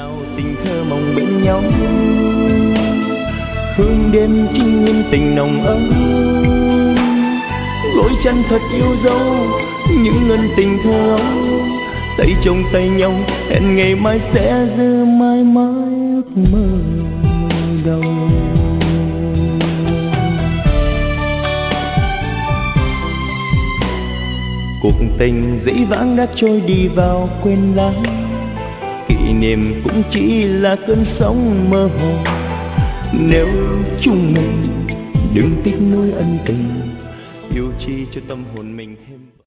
nào tình thơ mộng bên nhau, hương đêm trinh nguyên tình nồng ấm, gối chân thật yêu dấu những ân tình thơ ấu, tay trong tay nhau hẹn ngày mai sẽ giữ mãi mãi ước mơ đầu. Cuộc tình dĩ vãng đã trôi đi vào quên lãng, kỷ niệm cũng chỉ là cơn sóng mơ hồ. Nếu chung mình đừng tiếc nuối ân tình, yêu chi cho tâm hồn mình.